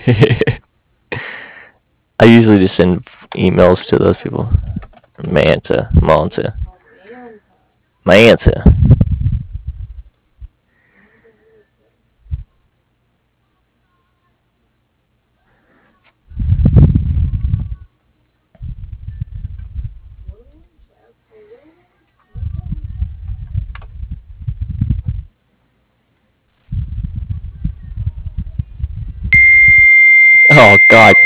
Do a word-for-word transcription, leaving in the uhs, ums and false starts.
I usually just send emails to those people. Manta, Manta, Manta. Oh God,